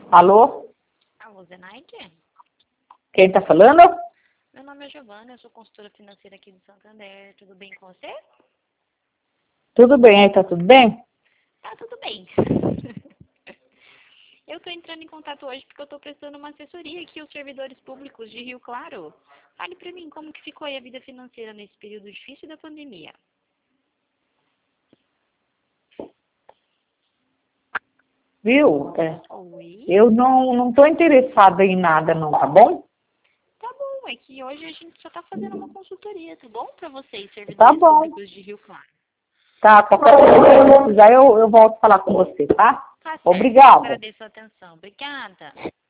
Alô? Alô, Zenaide? Quem tá falando? Meu nome é Giovana, eu sou consultora financeira aqui do Santander. Tudo bem com você? Tudo bem aí, tá tudo bem? Tá tudo bem. Eu tô entrando em contato hoje porque eu tô prestando uma assessoria aqui aos servidores públicos de Rio Claro. Fale pra mim como que ficou aí a vida financeira nesse período difícil da pandemia. Viu? Oi? Eu não tô interessada em nada não, tá bom? Tá bom, é que hoje a gente só tá fazendo uma consultoria, tá bom? Pra vocês, Tá servidores bom. públicos de Rio Claro. Tá, qualquer coisa que eu precisar, eu volto a falar com você, tá? Tá certo, eu Obrigada. agradeço a atenção. Obrigada.